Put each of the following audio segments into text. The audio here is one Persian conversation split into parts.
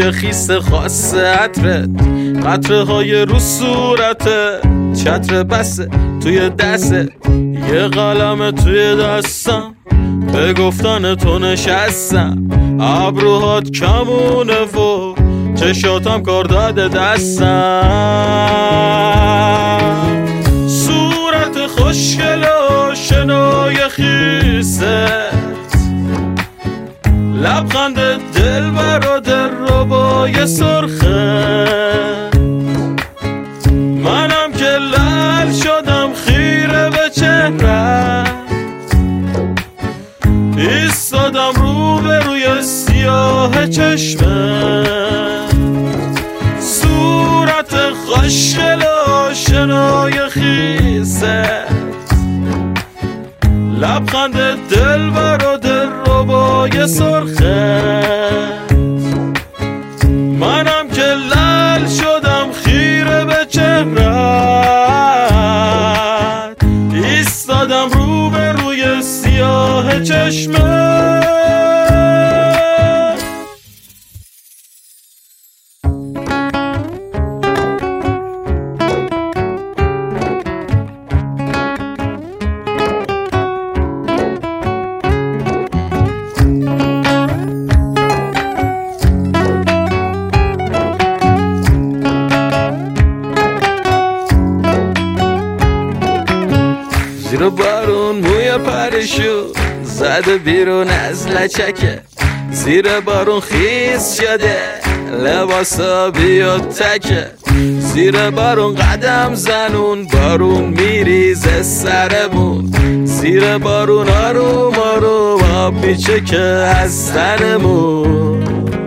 بوی خیس خاص عطرت، قطره های رو صورتت، چتر بسه توی دسته، یه قلم توی دستم، به گفتن تو نشستم، ابروهات کمونه و چشاتم کار داده دستم، صورت خوشگل و شنای خیست، لبخند دل بر و دل ربای سرخه، منم که لعل شدم خیره به چهرت، ایستادم روبروی سیاه چشمه، صورت خوشگل و شنای خیسه، لبخند دل بر و دل ربای سرخه، منم که لعل شدم خیره به چهرت، ایستادم روبروی سیاه چشمه. زیر بارون موی پرشو زده بیرون از لچکه، زیر بارون خیس شده لباسا بیا تکه، زیر بارون قدم زنون بارون میریزه سرمون، زیر بارون آروم آروم آب میچکه از تنمون،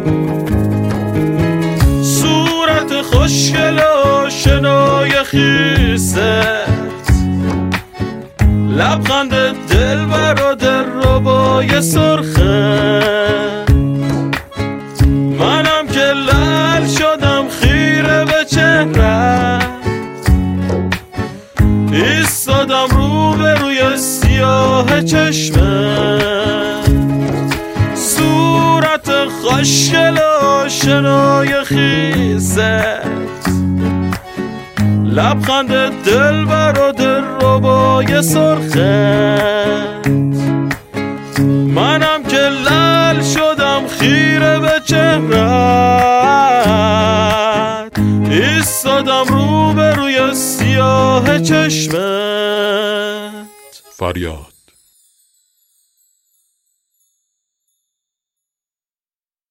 صورت خوشگل و شنای خیسه، لبخند دل بر و دل ربای سرخه، منم که لعل شدم خیره به چهرت، ایستادم روبروی سیاه چشمه، صورت خوشگل و شنای خیسه، لبخند دل بر و دل ربای سرخه، منم که لعل شدم خیره به چهرت، ایستادم روبروی سیاه چشمت. فریاد.